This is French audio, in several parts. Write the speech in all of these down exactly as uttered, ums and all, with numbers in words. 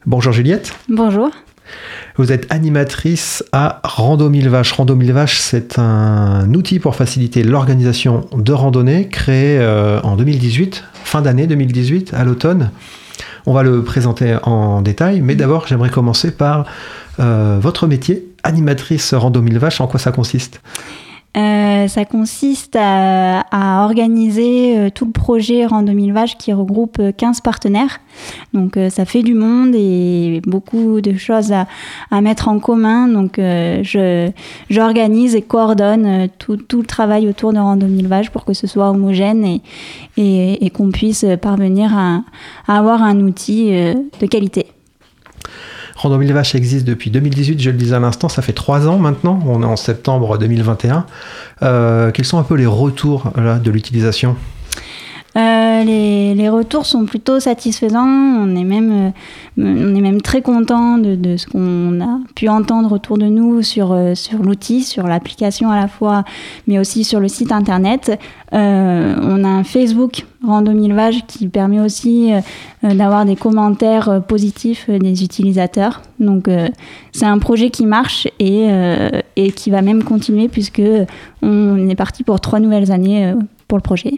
Bonjour Juliette. Bonjour. Vous êtes animatrice à Rando mille Vaches. Rando mille Vaches, c'est un outil pour faciliter l'organisation de randonnées créé euh, en deux mille dix-huit, fin d'année deux mille dix-huit, à l'automne. On va le présenter en détail, mais d'abord j'aimerais commencer par euh, votre métier, animatrice Rando mille Vaches. En quoi ça consiste ? Euh, ça consiste à, à organiser euh, tout le projet Rando mille Vaches qui regroupe quinze partenaires. Donc euh, ça fait du monde et beaucoup de choses à, à mettre en commun. Donc euh, je, j'organise et coordonne euh, tout, tout le travail autour de Rando mille Vaches pour que ce soit homogène et, et, et qu'on puisse parvenir à, à avoir un outil euh, de qualité. Rando mille Vaches existe depuis deux mille dix-huit, je le disais à l'instant, ça fait trois ans maintenant, on est en septembre deux mille vingt et un. Euh, quels sont un peu les retours là, de l'utilisation ? Euh, les, les retours sont plutôt satisfaisants. On est même, euh, on est même très content de, de ce qu'on a pu entendre autour de nous sur, euh, sur l'outil, sur l'application à la fois, mais aussi sur le site internet. Euh, on a un Facebook Rando mille Vaches qui permet aussi euh, d'avoir des commentaires euh, positifs euh, des utilisateurs. Donc euh, c'est un projet qui marche et, euh, et qui va même continuer puisque on est parti pour trois nouvelles années euh, pour le projet.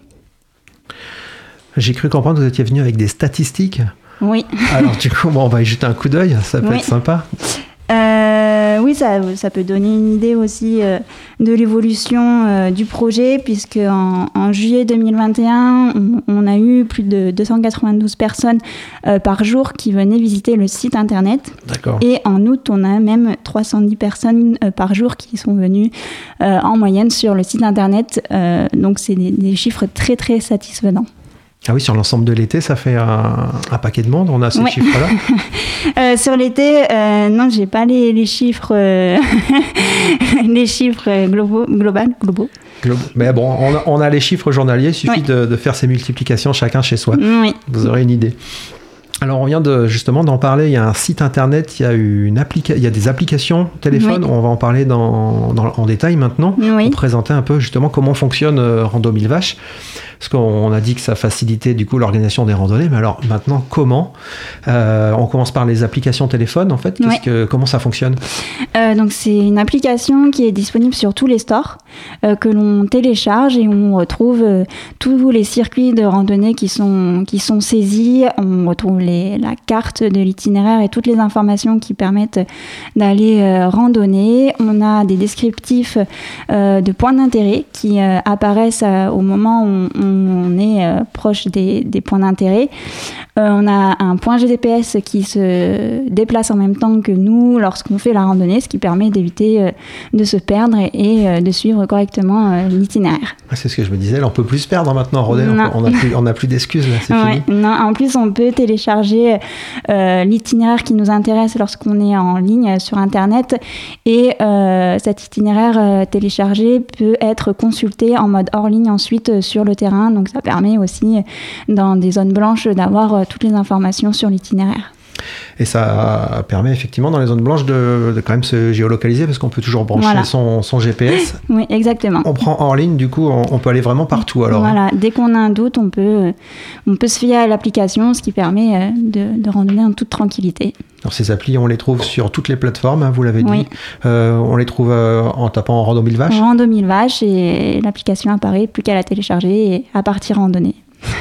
J'ai cru comprendre que vous étiez venu avec des statistiques. Oui. Alors du coup, bon, on va y jeter un coup d'œil, ça peut oui. être sympa. Euh, oui, ça, ça peut donner une idée aussi euh, de l'évolution euh, du projet, puisque en, en juillet deux mille vingt et un, on, on a eu plus de deux cent quatre-vingt-douze personnes euh, par jour qui venaient visiter le site internet. D'accord. Et en août, on a même trois cent dix personnes euh, par jour qui sont venues euh, en moyenne sur le site internet. Euh, donc, c'est des, des chiffres très, très satisfaisants. Ah oui, sur l'ensemble de l'été, ça fait un, un paquet de monde, on a ces ouais. chiffres-là. euh, Sur l'été, euh, non, j'ai pas les, les chiffres, euh, les chiffres globaux, global, globaux. Globe. Mais bon, on a, on a les chiffres journaliers, il suffit oui. de, de faire ces multiplications chacun chez soi. Oui. Vous aurez une idée. Alors on vient de, justement d'en parler, il y a un site internet, il y a, une applica- il y a des applications téléphone, oui. On va en parler dans, dans, en détail maintenant, oui. Pour présenter un peu justement comment fonctionne euh, Rando mille Vaches, parce qu'on a dit que ça facilitait du coup l'organisation des randonnées, mais alors maintenant comment euh, on commence par les applications téléphone en fait, oui. que, comment ça fonctionne euh, Donc c'est une application qui est disponible sur tous les stores, euh, que l'on télécharge et on retrouve euh, tous les circuits de randonnée qui sont, qui sont saisis, on retrouve Les, la carte de l'itinéraire et toutes les informations qui permettent d'aller euh, randonner. On a des descriptifs euh, de points d'intérêt qui euh, apparaissent euh, au moment où on, on est euh, proche des, des points d'intérêt. Euh, on a un point G P S qui se déplace en même temps que nous lorsqu'on fait la randonnée, ce qui permet d'éviter euh, de se perdre et, et euh, de suivre correctement euh, l'itinéraire. Ah, c'est ce que je me disais, là on peut plus se perdre maintenant, Rodel, on n'a plus, on a plus d'excuses, là, c'est ouais, fini. Non, en plus on peut télécharger euh, l'itinéraire qui nous intéresse lorsqu'on est en ligne sur internet et euh, cet itinéraire euh, téléchargé peut être consulté en mode hors ligne ensuite euh, sur le terrain, donc ça permet aussi dans des zones blanches d'avoir euh, toutes les informations sur l'itinéraire. Et ça permet effectivement dans les zones blanches de, de quand même se géolocaliser parce qu'on peut toujours brancher voilà. son, son G P S. Oui, exactement. On prend hors ligne, du coup, on, on peut aller vraiment partout alors. Voilà, dès qu'on a un doute, on peut, on peut se fier à l'application, ce qui permet de, de randonner en toute tranquillité. Alors ces applis, on les trouve sur toutes les plateformes, hein, vous l'avez dit. Oui. Euh, on les trouve euh, en tapant Rando mille Vaches. Rando mille Vaches et l'application apparaît, plus qu'à la télécharger et à partir randonner.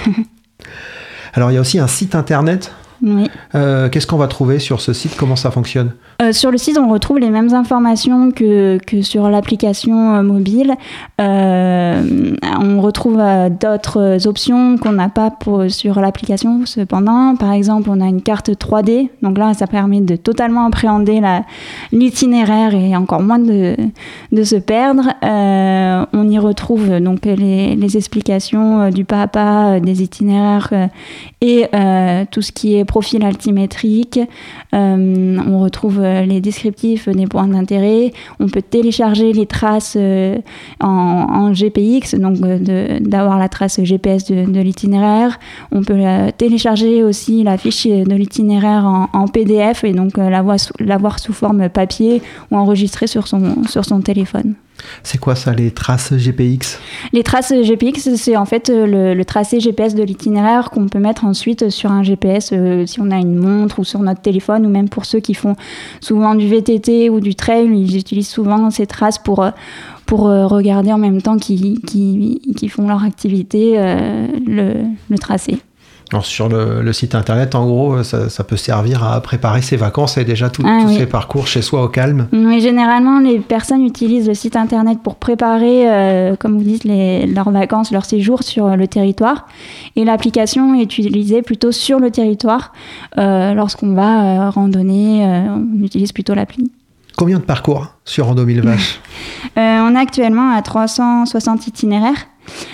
Alors il y a aussi un site internet. Oui. Euh, qu'est-ce qu'on va trouver sur ce site ? Comment ça fonctionne ? euh, Sur le site, on retrouve les mêmes informations que, que sur l'application euh, mobile. Euh, on retrouve euh, d'autres options qu'on n'a pas pour, sur l'application. Cependant, par exemple, on a une carte trois D. Donc là, ça permet de totalement appréhender la, l'itinéraire et encore moins de, de se perdre. Euh, on y retrouve donc les, les explications du pas à pas des itinéraires euh, et euh, tout ce qui est profil altimétrique. Euh, on retrouve les descriptifs des points d'intérêt. On peut télécharger les traces euh, en, en G P X, donc de, d'avoir la trace G P S de, de l'itinéraire. On peut euh, télécharger aussi la fiche de l'itinéraire en, en P D F et donc euh, l'avoir, sous, l'avoir sous forme papier ou enregistrée sur son, sur son téléphone. C'est quoi ça, les traces G P X ? Les traces G P X, c'est en fait le, le tracé G P S de l'itinéraire qu'on peut mettre ensuite sur un G P S euh, si on a une montre ou sur notre téléphone, ou même pour ceux qui font souvent du V T T ou du trail, ils utilisent souvent ces traces pour, pour regarder en même temps qu'ils, qu'ils, qu'ils font leur activité, euh, le, le tracé. Alors sur le, le site internet, en gros, ça, ça peut servir à préparer ses vacances et déjà tout, ah, tous oui. ces parcours chez soi au calme. Oui, généralement, les personnes utilisent le site internet pour préparer, euh, comme vous dites, les, leurs vacances, leur séjour sur le territoire. Et l'application est utilisée plutôt sur le territoire. Euh, lorsqu'on va euh, randonner, euh, on utilise plutôt l'appli. Combien de parcours sur Rando mille Vaches ? euh, On est actuellement à trois cent soixante itinéraires.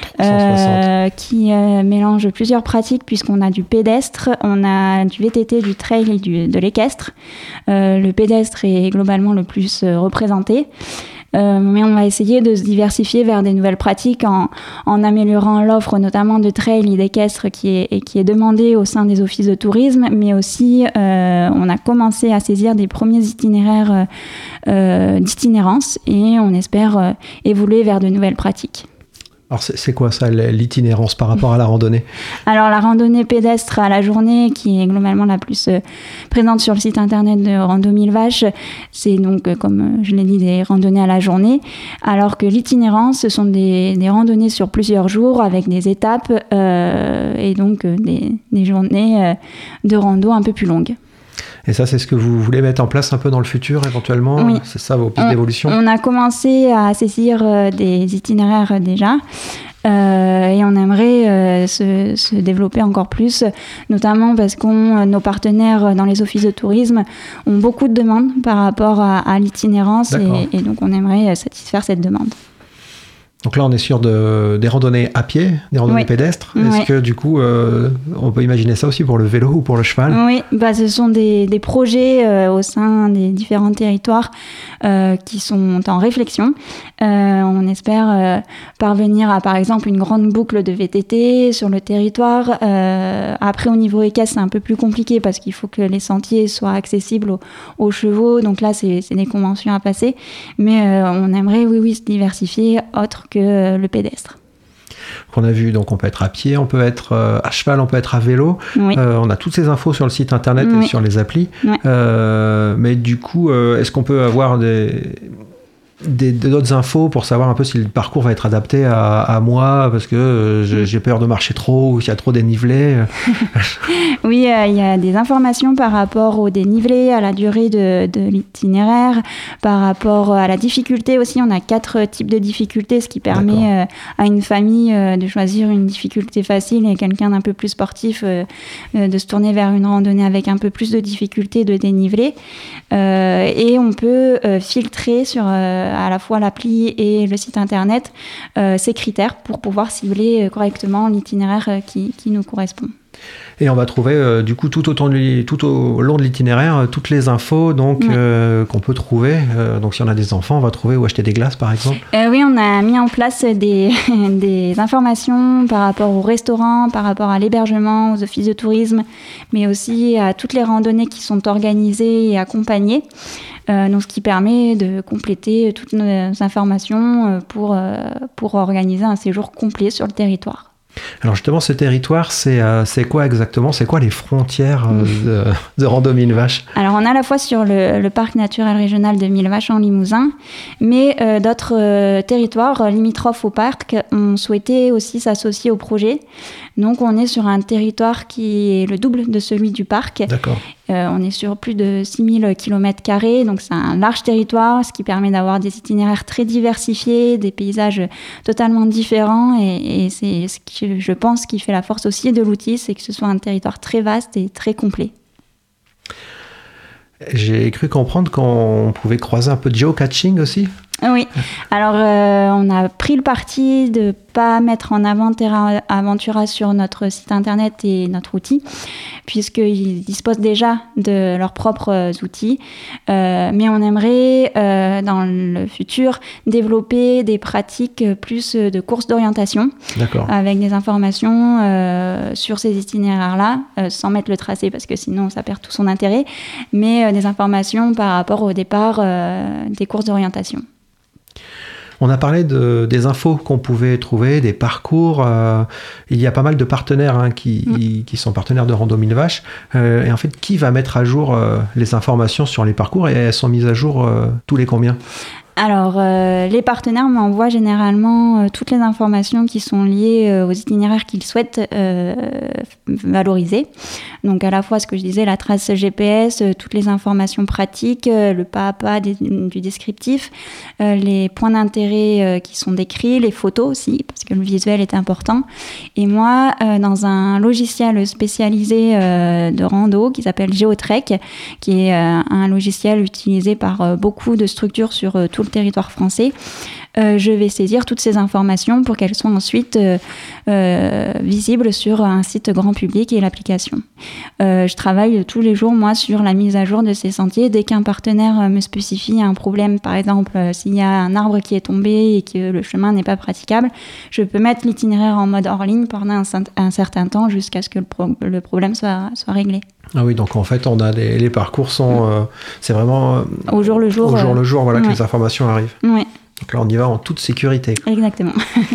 Euh, qui euh, mélange plusieurs pratiques, puisqu'on a du pédestre, on a du V T T, du trail et du, de l'équestre. Euh, le pédestre est globalement le plus euh, représenté. Euh, mais on va essayer de se diversifier vers des nouvelles pratiques en, en améliorant l'offre notamment de trail et d'équestre qui est, et qui est demandée au sein des offices de tourisme, mais aussi euh, on a commencé à saisir des premiers itinéraires euh, d'itinérance et on espère euh, évoluer vers de nouvelles pratiques. Alors c'est, c'est quoi ça, l'itinérance par rapport à la randonnée ? Alors la randonnée pédestre à la journée, qui est globalement la plus euh, présente sur le site internet de Rando mille Vaches, c'est donc, euh, comme euh, je l'ai dit, des randonnées à la journée, alors que l'itinérance, ce sont des, des randonnées sur plusieurs jours avec des étapes euh, et donc euh, des, des journées euh, de rando un peu plus longues. Et ça, c'est ce que vous voulez mettre en place un peu dans le futur, éventuellement ? Oui. C'est ça, vos pistes on, d'évolution ? On a commencé à saisir euh, des itinéraires euh, déjà. Euh, et on aimerait euh, se, se développer encore plus, notamment parce que euh, nos partenaires dans les offices de tourisme ont beaucoup de demandes par rapport à, à l'itinérance et, et donc on aimerait satisfaire cette demande. Donc là, on est sur de, des randonnées à pied, des randonnées oui. pédestres. Est-ce oui. que du coup, euh, on peut imaginer ça aussi pour le vélo ou pour le cheval ? Oui, bah, ce sont des, des projets euh, au sein des différents territoires euh, qui sont en réflexion. Euh, on espère euh, parvenir à, par exemple, une grande boucle de V T T sur le territoire. Euh, après, au niveau équestre, c'est un peu plus compliqué parce qu'il faut que les sentiers soient accessibles aux, aux chevaux. Donc là, c'est, c'est des conventions à passer. Mais euh, on aimerait, oui, oui, se diversifier autre que le pédestre. Qu'on a vu, donc on peut être à pied, on peut être euh, à cheval, on peut être à vélo. Oui. Euh, on a toutes ces infos sur le site internet oui. et sur les applis. Oui. Euh, mais du coup, euh, est-ce qu'on peut avoir des, des, d'autres infos pour savoir un peu si le parcours va être adapté à, à moi, parce que euh, j'ai peur de marcher trop ou s'il y a trop dénivelé? Oui, il euh, y a des informations par rapport au dénivelé, à la durée de, de l'itinéraire, par rapport à la difficulté aussi. On a quatre types de difficultés, ce qui permet euh, à une famille euh, de choisir une difficulté facile et quelqu'un d'un peu plus sportif euh, euh, de se tourner vers une randonnée avec un peu plus de difficultés de dénivelé. Euh, et on peut euh, filtrer sur euh, à la fois l'appli et le site internet euh, ces critères pour pouvoir cibler euh, correctement l'itinéraire euh, qui, qui nous correspond. Et on va trouver euh, du coup tout, autant de, tout au long de l'itinéraire euh, toutes les infos donc, oui. euh, qu'on peut trouver. Euh, donc si on a des enfants, on va trouver où acheter des glaces par exemple. Euh, oui, on a mis en place des, des informations par rapport aux restaurants, par rapport à l'hébergement, aux offices de tourisme, mais aussi à toutes les randonnées qui sont organisées et accompagnées. Euh, donc, ce qui permet de compléter toutes nos informations pour, euh, pour organiser un séjour complet sur le territoire. Alors justement, ce territoire, c'est, euh, c'est quoi exactement ? C'est quoi les frontières euh, de, de Rando mille Vaches ? Alors on a à la fois sur le, le parc naturel régional de mille Vaches en Limousin, mais euh, d'autres euh, territoires limitrophes au parc ont souhaité aussi s'associer au projet. Donc on est sur un territoire qui est le double de celui du parc. D'accord. Euh, on est sur plus de six mille kilomètres carrés, donc c'est un large territoire, ce qui permet d'avoir des itinéraires très diversifiés, des paysages totalement différents, et, et c'est ce que je pense qui fait la force aussi de l'outil, c'est que ce soit un territoire très vaste et très complet. J'ai cru comprendre qu'on pouvait croiser un peu de géocaching aussi. Oui, alors euh, on a pris le parti de ne pas mettre en avant Terra Aventura sur notre site internet et notre outil, puisqu'ils disposent déjà de leurs propres outils. Euh, mais on aimerait, euh, dans le futur, développer des pratiques plus de courses d'orientation, D'accord. avec des informations euh, sur ces itinéraires-là, euh, sans mettre le tracé, parce que sinon ça perd tout son intérêt, mais euh, des informations par rapport au départ euh, des courses d'orientation. On a parlé de, des infos qu'on pouvait trouver, des parcours. Euh, il y a pas mal de partenaires hein, qui, mmh. qui sont partenaires de Rando Mille Vaches. Euh, et en fait, qui va mettre à jour euh, les informations sur les parcours et elles sont mises à jour euh, tous les combien ? Alors, euh, les partenaires m'envoient généralement euh, toutes les informations qui sont liées euh, aux itinéraires qu'ils souhaitent euh, valoriser. Donc, à la fois, ce que je disais, la trace G P S, euh, toutes les informations pratiques, euh, le pas à pas des, du descriptif, euh, les points d'intérêt euh, qui sont décrits, les photos aussi, parce que le visuel est important. Et moi, euh, dans un logiciel spécialisé euh, de rando qui s'appelle Geotrek, qui est euh, un logiciel utilisé par euh, beaucoup de structures sur euh, tout le territoire français, euh, je vais saisir toutes ces informations pour qu'elles soient ensuite euh, euh, visibles sur un site grand public et l'application. Euh, je travaille tous les jours, moi, sur la mise à jour de ces sentiers. Dès qu'un partenaire me spécifie un problème, par exemple, euh, s'il y a un arbre qui est tombé et que le chemin n'est pas praticable, je peux mettre l'itinéraire en mode hors ligne pendant un, un certain temps jusqu'à ce que le, pro- le problème soit, soit réglé. Ah oui, donc en fait, on a les, les parcours sont, euh, c'est vraiment euh, au jour le jour, au jour le jour, voilà, ouais. que les informations arrivent. Oui. Donc là, on y va en toute sécurité. Exactement.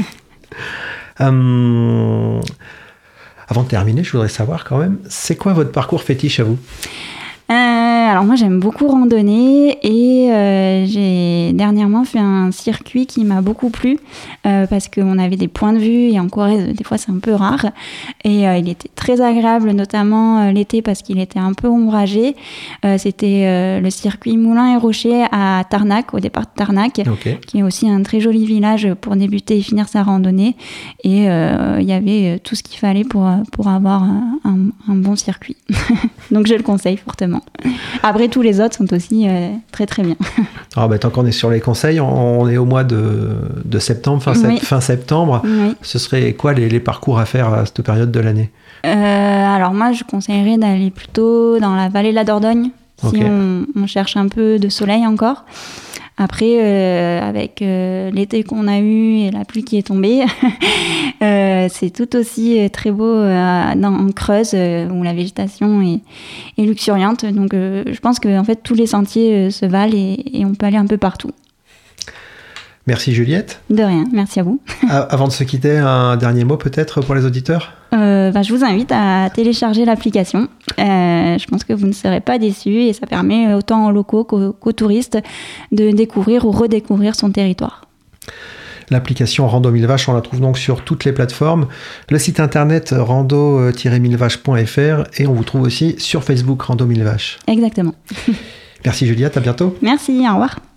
euh, avant de terminer, je voudrais savoir quand même, c'est quoi votre parcours fétiche à vous ? Euh, alors moi j'aime beaucoup randonner et euh, j'ai dernièrement fait un circuit qui m'a beaucoup plu euh, parce qu'on avait des points de vue et en Corrèze des fois c'est un peu rare et euh, il était très agréable notamment euh, l'été parce qu'il était un peu ombragé. Euh, c'était euh, le circuit Moulins et Rochers à Tarnac, au départ de Tarnac, okay. qui est aussi un très joli village pour débuter et finir sa randonnée et euh, il y avait tout ce qu'il fallait pour, pour avoir un, un, un bon circuit. Donc je le conseille fortement. Après, tous les autres sont aussi euh, très très bien. Alors, bah, tant qu'on est sur les conseils, on, on est au mois de, de septembre, fin, oui. sept, fin septembre. Oui. Ce serait quoi les, les parcours à faire à cette période de l'année ? euh, Alors moi, je conseillerais d'aller plutôt dans la vallée de la Dordogne, si okay. on, on cherche un peu de soleil encore. Après, euh, avec euh, l'été qu'on a eu et la pluie qui est tombée, euh, c'est tout aussi très beau euh, dans, en Creuse, euh, où la végétation est, est luxuriante. Donc, euh, je pense que en fait, tous les sentiers euh, se valent et, et on peut aller un peu partout. Merci Juliette. De rien, merci à vous. Avant de se quitter, un dernier mot peut-être pour les auditeurs ? euh, bah, Je vous invite à télécharger l'application. Euh, je pense que vous ne serez pas déçus et ça permet autant aux locaux qu'aux, qu'aux touristes de découvrir ou redécouvrir son territoire. L'application Rando Mille Vaches, on la trouve donc sur toutes les plateformes. Le site internet rando tiret mille vaches point f r et on vous trouve aussi sur Facebook Rando Mille Vaches. Exactement. Merci Juliette, à bientôt. Merci, au revoir.